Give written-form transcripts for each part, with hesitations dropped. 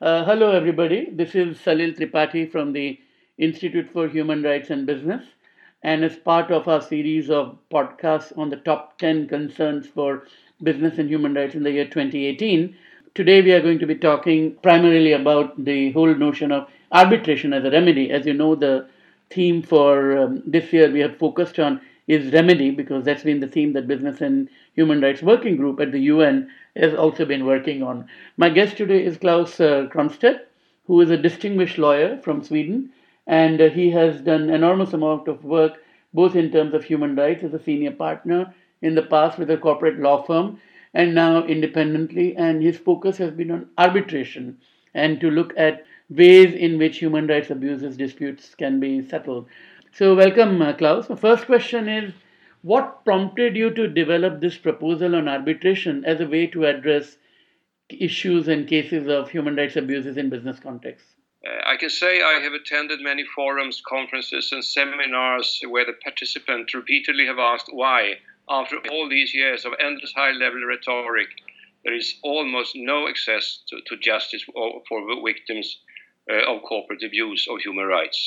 Hello, everybody. This is Salil Tripathi from the Institute for Human Rights and Business. And as part of our series of podcasts on the top 10 concerns for business and human rights in the year 2018, today we are going to be talking primarily about the whole notion of arbitration as a remedy. As you know, the theme for this year we have focused on is remedy because that's been the theme that Business and Human Rights Working Group at the UN has also been working on. My guest today is Klaus Kronstedt, who is a distinguished lawyer from Sweden, and he has done enormous amount of work both in terms of human rights as a senior partner in the past with a corporate law firm and now independently, and his focus has been on arbitration and to look at ways in which human rights abuses disputes can be settled. So, welcome, Klaus. The first question is what prompted you to develop this proposal on arbitration as a way to address issues and cases of human rights abuses in business contexts? I can say I have attended many forums, conferences, and seminars where the participants repeatedly have asked why, after all these years of endless high-level rhetoric, there is almost no access to justice for victims of corporate abuse of human rights.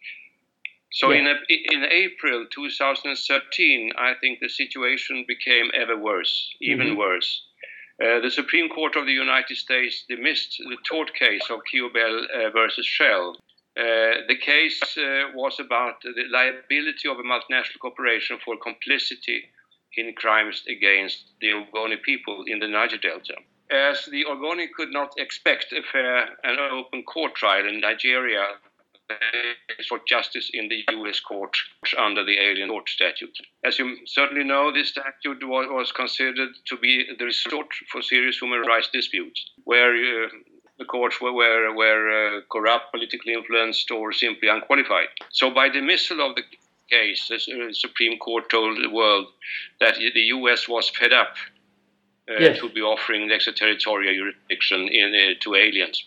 So in April 2013, I think the situation became ever worse, even worse. The Supreme Court of the United States dismissed the tort case of Kyobel versus Shell. The case was about the liability of a multinational corporation for complicity in crimes against the Ogoni people in the Niger Delta. As the Ogoni could not expect a fair and open court trial in Nigeria, they sought justice in the U.S. court under the Alien Tort Statute. As you certainly know, this statute was considered to be the resort for serious human rights disputes, where the courts were corrupt, politically influenced, or simply unqualified. So by dismissal of the case, the Supreme Court told the world that the U.S. was fed up to be offering extraterritorial jurisdiction to aliens.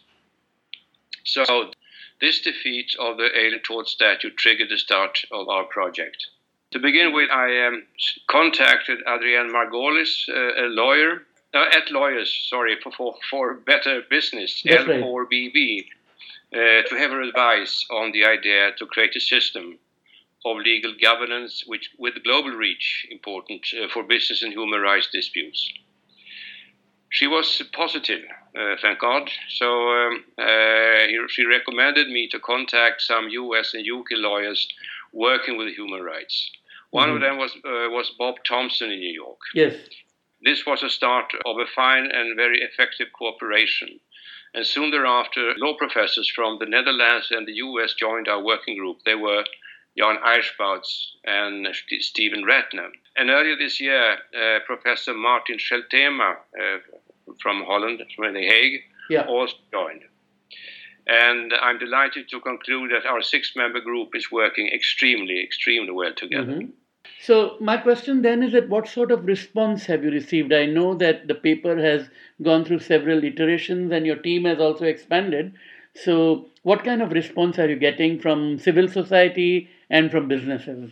So this defeat of the Alien Tort Statute triggered the start of our project. To begin with, I contacted Adrienne Margolis, a lawyer, at Lawyers, for Better Business, L4BB, to have her advice on the idea to create a system of legal governance with global reach, important for business and human rights disputes. She was positive, thank God. So she recommended me to contact some US and UK lawyers working with human rights. One of them was Bob Thompson in New York. Yes. This was a start of a fine and very effective cooperation. And soon thereafter, law professors from the Netherlands and the US joined our working group. They were Jan Eichbouts and Stephen Ratner. And earlier this year, Professor Martin Scheltema from Holland, from The Hague, also joined. And I'm delighted to conclude that our 6-member group is working extremely well together. So my question then is that what sort of response have you received? I know that the paper has gone through several iterations and your team has also expanded. So what kind of response are you getting from civil society and from businesses?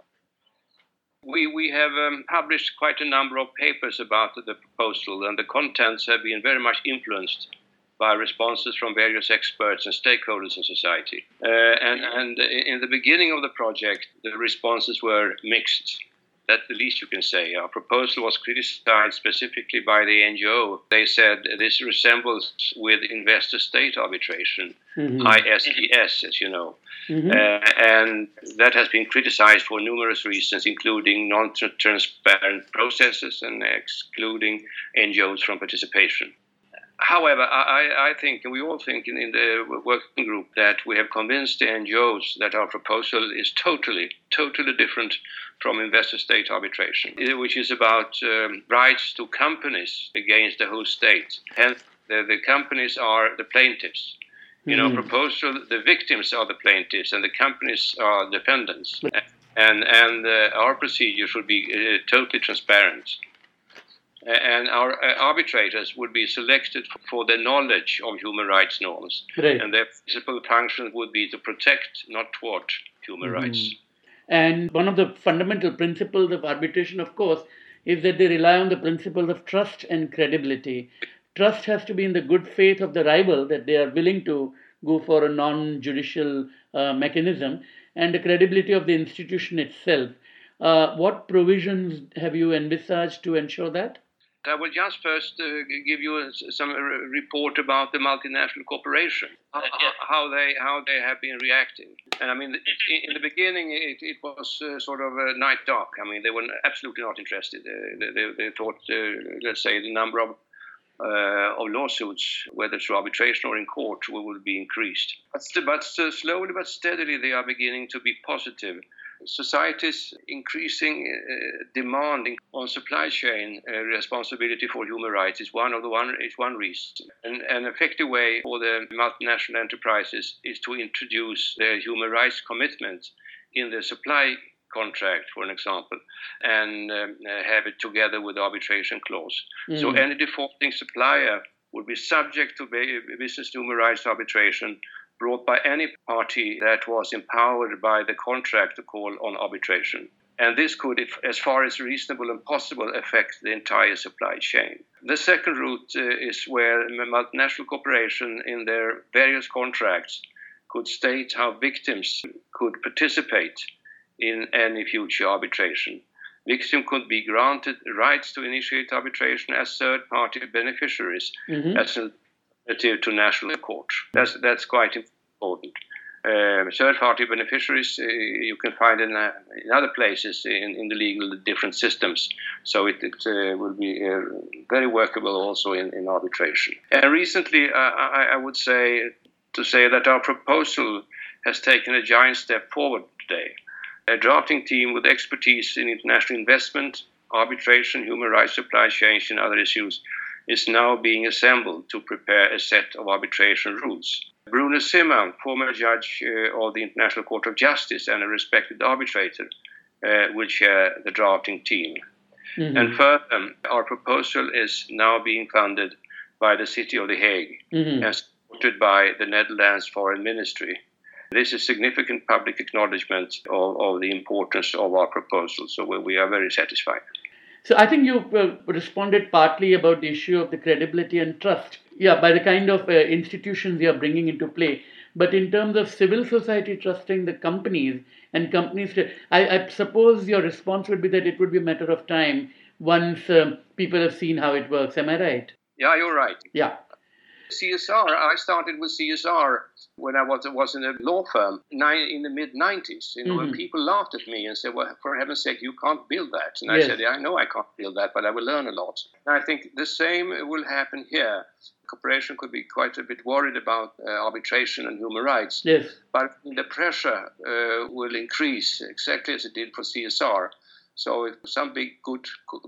We have published quite a number of papers about the proposal, and the contents have been very much influenced by responses from various experts and stakeholders in society. And in the beginning of the project, the responses were mixed. That's the least you can say. Our proposal was criticized specifically by the NGO. They said this resembles with investor-state arbitration, ISDS, as you know. And that has been criticized for numerous reasons, including non-transparent processes and excluding NGOs from participation. However, I think, and we all think in the working group, that we have convinced the NGOs that our proposal is totally different from investor-state arbitration, which is about rights to companies against the whole state. Hence, the companies are the plaintiffs. In our proposal, the victims are the plaintiffs and the companies are defendants. And our procedure should be totally transparent. And our arbitrators would be selected for their knowledge of human rights norms. And their principal function would be to protect, not thwart, human rights. And one of the fundamental principles of arbitration, of course, is that they rely on the principles of trust and credibility. trust has to be in the good faith of the rival that they are willing to go for a non-judicial mechanism, and the credibility of the institution itself. What provisions have you envisaged to ensure that? I will just first give you some report about the multinational corporation, how they have been reacting. And I mean, in the beginning, it was sort of a night dark. I mean, they were absolutely not interested. They thought, let's say, the number of lawsuits, whether through arbitration or in court, will be increased. But slowly but steadily, they are beginning to be positive. Society's increasing demand on supply chain responsibility for human rights is one reason. And an effective way for the multinational enterprises is to introduce their human rights commitment in the supply contract, for an example, and have it together with the arbitration clause. So any defaulting supplier would be subject to business human rights arbitration brought by any party that was empowered by the contract to call on arbitration. And this could, as far as reasonable and possible, affect the entire supply chain. The second route is where multinational corporations in their various contracts could state how victims could participate in any future arbitration. Victims could be granted rights to initiate arbitration as third-party beneficiaries as an alternative to national court. That's quite important. Third-party beneficiaries you can find in other places in the legal different systems, so it will be very workable also in arbitration. And recently, I would say that our proposal has taken a giant step forward today. A drafting team with expertise in international investment, arbitration, human rights, supply chains, and other issues is now being assembled to prepare a set of arbitration rules. Bruno Simon, former judge of the International Court of Justice and a respected arbitrator, will chair the drafting team. And further, our proposal is now being funded by the City of The Hague and supported by the Netherlands Foreign Ministry. This is significant public acknowledgement of the importance of our proposal, so we are very satisfied. So I think you responded partly about the issue of the credibility and trust, by the kind of institutions you are bringing into play. But in terms of civil society trusting the companies and companies, I suppose your response would be that it would be a matter of time once people have seen how it works. Am I right? Yeah, you're right. Yeah. CSR, I started with CSR when I was in a law firm in the mid-90s. When people laughed at me and said, well, for heaven's sake, you can't build that. And I said, yeah, I know I can't build that, but I will learn a lot. And I think the same will happen here. Corporation could be quite a bit worried about arbitration and human rights. Yes. But the pressure will increase exactly as it did for CSR. So if some big, good,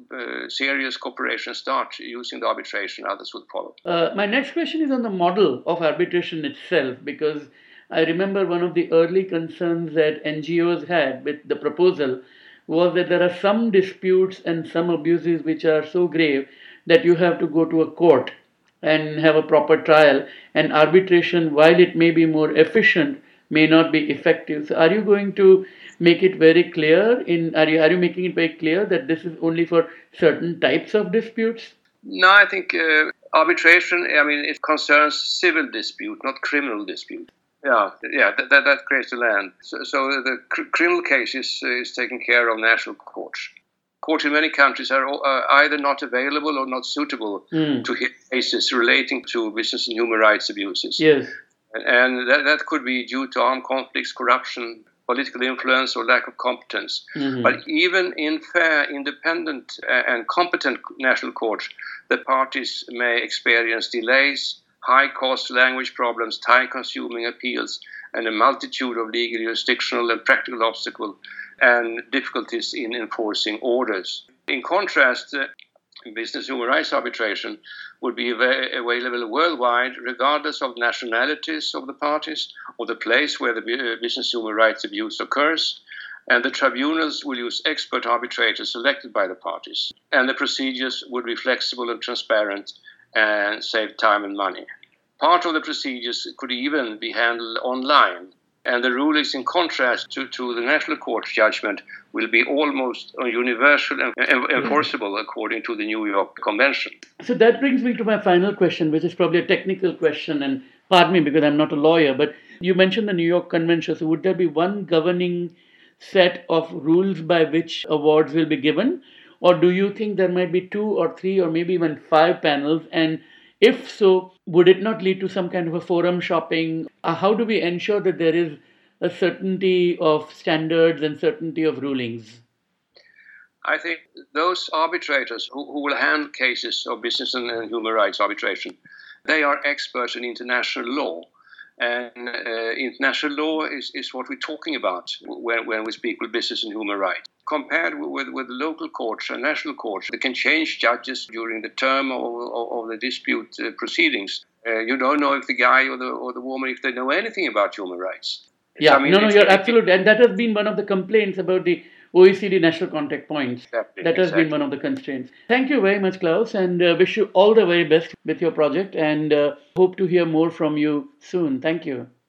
serious corporations start using the arbitration, others will follow. My next question is on the model of arbitration itself, because I remember one of the early concerns that NGOs had with the proposal was that there are some disputes and some abuses which are so grave that you have to go to a court and have a proper trial, and arbitration, while it may be more efficient, may not be effective. So are you going to make it very clear are you making it very clear that this is only for certain types of disputes? No, I think arbitration, it concerns civil dispute, not criminal dispute. That creates the land. So the criminal case is taken care of national courts. Courts in many countries are either not available or not suitable to hear cases relating to business and human rights abuses. Yes. And that could be due to armed conflicts, corruption, political influence, or lack of competence. But even in fair, independent, and competent national courts, the parties may experience delays, high-cost language problems, time-consuming appeals, and a multitude of legal, jurisdictional, and practical obstacles and difficulties in enforcing orders. In contrast, business human rights arbitration would be available worldwide, regardless of nationalities of the parties or the place where the business human rights abuse occurs. And the tribunals will use expert arbitrators selected by the parties. And the procedures would be flexible and transparent and save time and money. Part of the procedures could even be handled online And the rulings, in contrast to the National Court's judgment, will be almost universal and enforceable according to the New York Convention. So that brings me to my final question, which is probably a technical question, and pardon me because I'm not a lawyer, but you mentioned the New York Convention. So would there be one governing set of rules by which awards will be given? Or do you think there might be 2 or 3 or maybe even 5 panels? And if so, would it not lead to some kind of a forum shopping? How do we ensure that there is a certainty of standards and certainty of rulings? I think those arbitrators who will handle cases of business and human rights arbitration, they are experts in international law. And international law is what we're talking about when we speak with business and human rights. Compared with local courts and national courts, they can change judges during the term of the dispute proceedings. You don't know if the guy or the woman, if they know anything about human rights. Yeah, you're absolutely. And that has been one of the complaints about the OECD national contact points. That has been one of the constraints. Thank you very much, Klaus, and wish you all the very best with your project, and hope to hear more from you soon. Thank you.